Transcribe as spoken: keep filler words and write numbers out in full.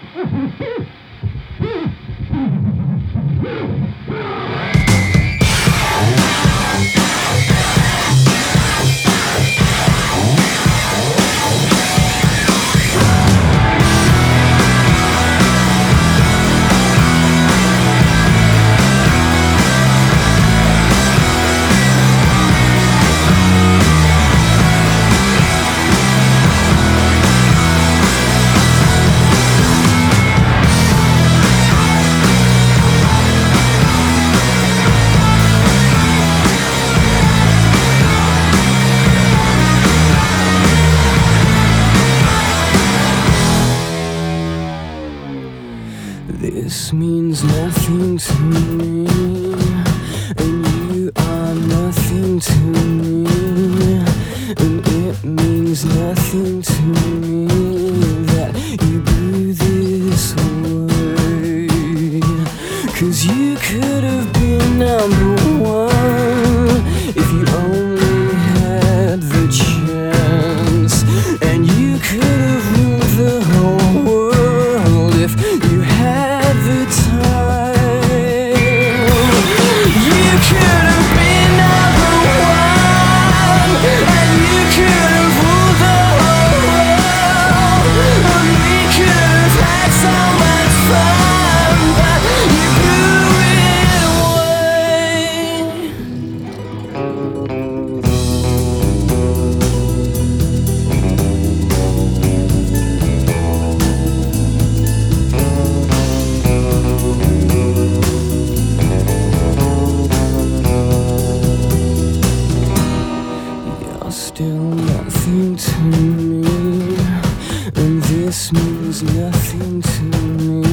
This means nothing to me, and you are nothing to me, and it means nothing to me that you blew this away. 'Cause you could have been number one if you only had the chance, and you could have ruled the whole world if you had the time. You could have been number one, and you could have ruled the whole world, and we could have had so much fun, but you blew it away. You're still nothing to me, and this means nothing to me.